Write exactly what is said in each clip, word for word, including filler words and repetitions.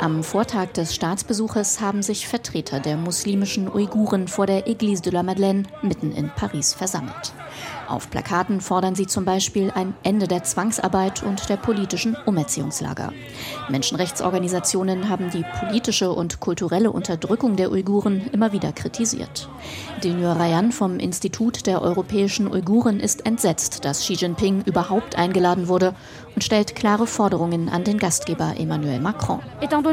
Am Vortag des Staatsbesuches haben sich Vertreter der muslimischen Uiguren vor der Église de la Madeleine mitten in Paris versammelt. Auf Plakaten fordern sie zum Beispiel ein Ende der Zwangsarbeit und der politischen Umerziehungslager. Menschenrechtsorganisationen haben die politische und kulturelle Unterdrückung der Uiguren immer wieder kritisiert. Denior Rayan vom Institut der europäischen Uiguren ist entsetzt, dass Xi Jinping überhaupt eingeladen wurde und stellt klare Forderungen an den Gastgeber Emmanuel Macron.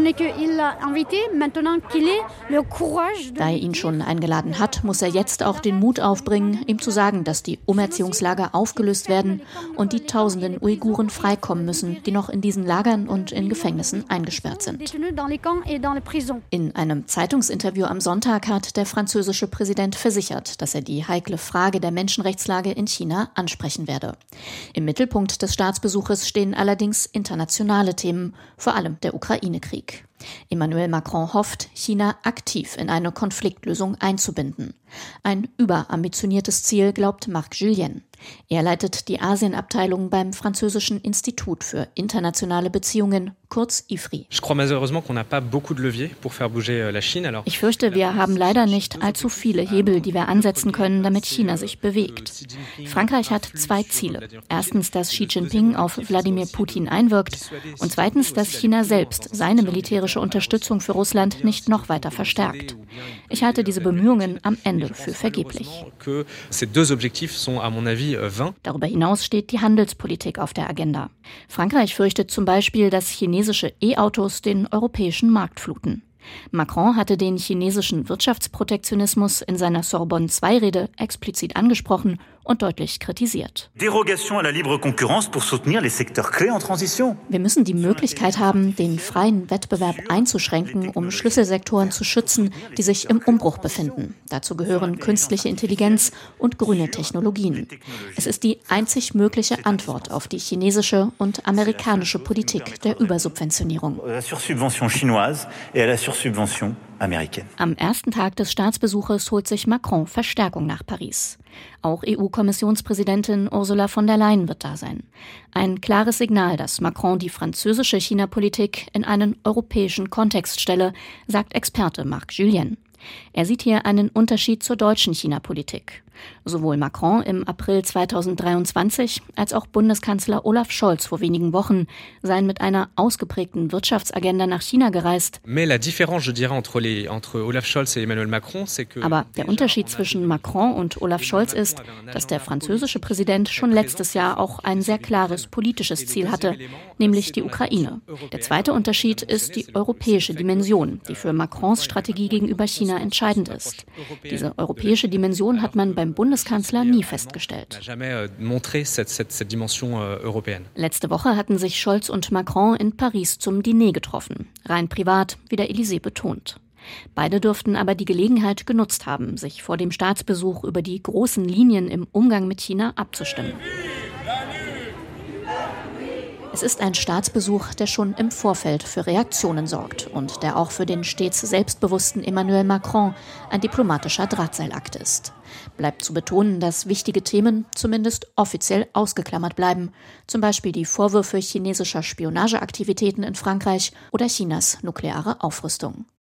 Da er ihn schon eingeladen hat, muss er jetzt auch den Mut aufbringen, ihm zu sagen, dass die Umerziehungslager aufgelöst werden und die tausenden Uiguren freikommen müssen, die noch in diesen Lagern und in Gefängnissen eingesperrt sind. In einem Zeitungsinterview am Sonntag hat der französische Präsident versichert, dass er die heikle Frage der Menschenrechtslage in China ansprechen werde. Im Mittelpunkt des Staatsbesuches stehen allerdings internationale Themen, vor allem der Ukraine-Krieg. Emmanuel Macron hofft, China aktiv in eine Konfliktlösung einzubinden. Ein überambitioniertes Ziel, glaubt Marc Julien. Er leitet die Asienabteilung beim französischen Institut für internationale Beziehungen, kurz I F R I. Ich fürchte, wir haben leider nicht allzu viele Hebel, die wir ansetzen können, damit China sich bewegt. Frankreich hat zwei Ziele. Erstens, dass Xi Jinping auf Wladimir Putin einwirkt und zweitens, dass China selbst seine militärische Unterstützung für Russland nicht noch weiter verstärkt. Ich halte diese Bemühungen am Ende für vergeblich. Darüber hinaus steht die Handelspolitik auf der Agenda. Frankreich fürchtet zum Beispiel, dass chinesische E-Autos den europäischen Markt fluten. Macron hatte den chinesischen Wirtschaftsprotektionismus in seiner Sorbonne zwei Rede explizit angesprochen und deutlich kritisiert. Wir müssen die Möglichkeit haben, den freien Wettbewerb einzuschränken, um Schlüsselsektoren zu schützen, die sich im Umbruch befinden. Dazu gehören künstliche Intelligenz und grüne Technologien. Es ist die einzig mögliche Antwort auf die chinesische und amerikanische Politik der Übersubventionierung. Am ersten Tag des Staatsbesuches holt sich Macron Verstärkung nach Paris. Auch E U-Kommissionspräsidentin Ursula von der Leyen wird da sein. Ein klares Signal, dass Macron die französische China-Politik in einen europäischen Kontext stelle, sagt Experte Marc Julien. Er sieht hier einen Unterschied zur deutschen China-Politik. Sowohl Macron im April zweitausenddreiundzwanzig als auch Bundeskanzler Olaf Scholz vor wenigen Wochen seien mit einer ausgeprägten Wirtschaftsagenda nach China gereist. Aber der Unterschied zwischen Macron und Olaf Scholz ist, dass der französische Präsident schon letztes Jahr auch ein sehr klares politisches Ziel hatte, nämlich die Ukraine. Der zweite Unterschied ist die europäische Dimension, die für Macrons Strategie gegenüber China entscheidend ist. Diese europäische Dimension hat man beim Bundeskanzler nie festgestellt. Letzte Woche hatten sich Scholz und Macron in Paris zum Diner getroffen. Rein privat, wie der Élysée betont. Beide dürften aber die Gelegenheit genutzt haben, sich vor dem Staatsbesuch über die großen Linien im Umgang mit China abzustimmen. Es ist ein Staatsbesuch, der schon im Vorfeld für Reaktionen sorgt und der auch für den stets selbstbewussten Emmanuel Macron ein diplomatischer Drahtseilakt ist. Bleibt zu betonen, dass wichtige Themen zumindest offiziell ausgeklammert bleiben, zum Beispiel die Vorwürfe chinesischer Spionageaktivitäten in Frankreich oder Chinas nukleare Aufrüstung.